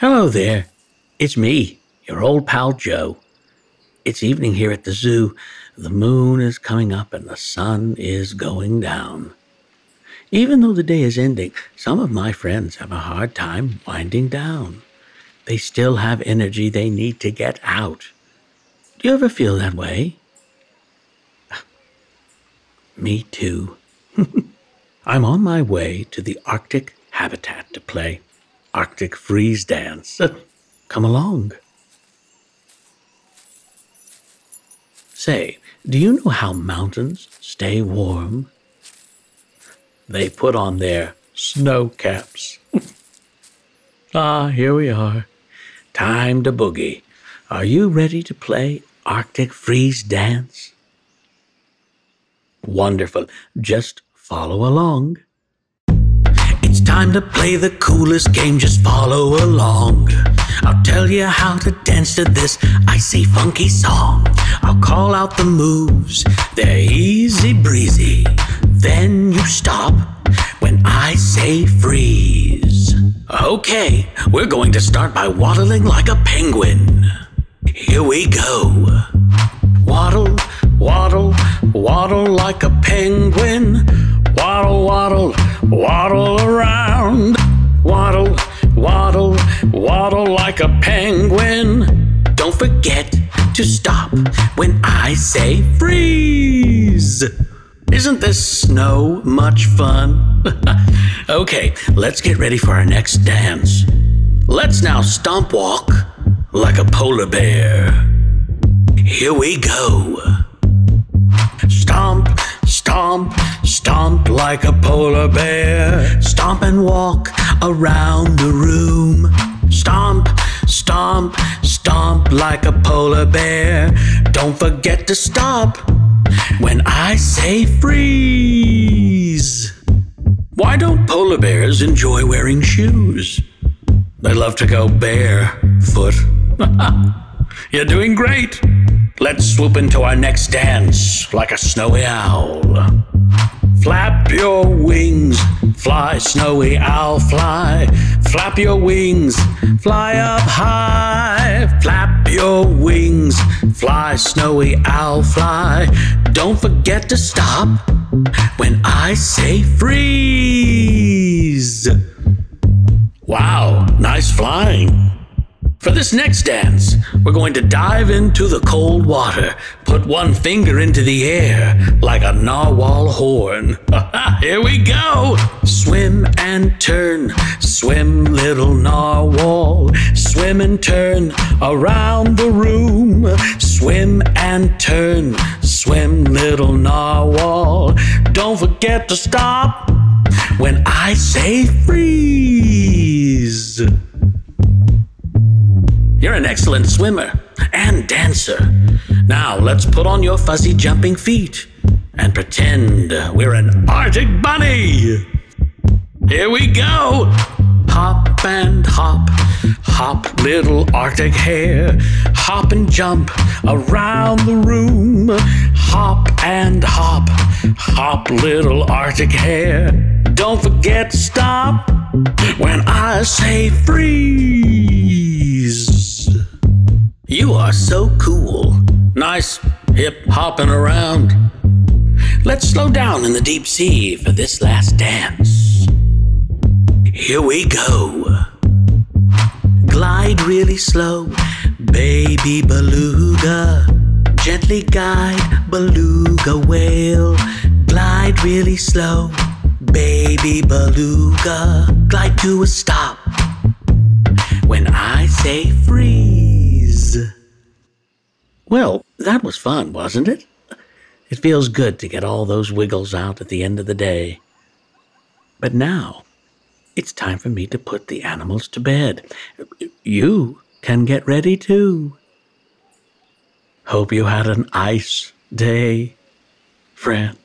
Hello there. It's me, your old pal Joe. It's evening here at the zoo. The moon is coming up and the sun is going down. Even though the day is ending, some of my friends have a hard time winding down. They still have energy they need to get out. Do you ever feel that way? Me too. I'm on my way to the Arctic habitat to play Arctic freeze dance. Come along. Say, do you know how mountains stay warm? They put on their snow caps. Here we are. Time to boogie. Are you ready to play Arctic freeze dance? Wonderful. Just follow along. It's time to play the coolest game, just follow along. I'll tell you how to dance to this icy funky song. I'll call out the moves, they're easy breezy. Then you stop when I say freeze. Okay, we're going to start by waddling like a penguin. Here we go. Waddle, waddle, waddle like a penguin. Waddle, waddle, waddle around. Waddle, waddle, waddle like a penguin. Don't forget to stop when I say freeze. Isn't this snow much fun? Okay, let's get ready for our next dance. Let's now stomp walk like a polar bear. Here we go. Stomp, stomp, stomp like a polar bear. Stomp and walk around the room. Stomp, stomp, stomp like a polar bear. Don't forget to stop when I say freeze. Why don't polar bears enjoy wearing shoes? They love to go barefoot. You're doing great. Let's swoop into our next dance like a snowy owl. Flap your wings, fly, snowy owl, fly. Flap your wings, fly up high. Flap your wings, fly, snowy owl, fly. Don't forget to stop when I say freeze. Wow, nice flying. For this next dance, we're going to dive into the cold water, put one finger into the air like a narwhal horn. Here we go! Swim and turn, swim little narwhal. Swim and turn around the room. Swim and turn, swim little narwhal. Don't forget to stop when I say freeze. You're an excellent swimmer and dancer. Now let's put on your fuzzy jumping feet and pretend we're an Arctic bunny. Here we go. Hop and hop, hop little Arctic hare. Hop and jump around the room. Hop and hop, hop little Arctic hare. Don't forget to stop when I say freeze. You are so cool. Nice hip hopping around. Let's slow down in the deep sea for this last dance. Here we go. Glide really slow, baby beluga. Gently guide, beluga whale. Glide really slow, baby beluga. Glide to a stop when I say freeze. Well, that was fun, wasn't it? It feels good to get all those wiggles out at the end of the day. But now, it's time for me to put the animals to bed. You can get ready too. Hope you had an ice day, friend.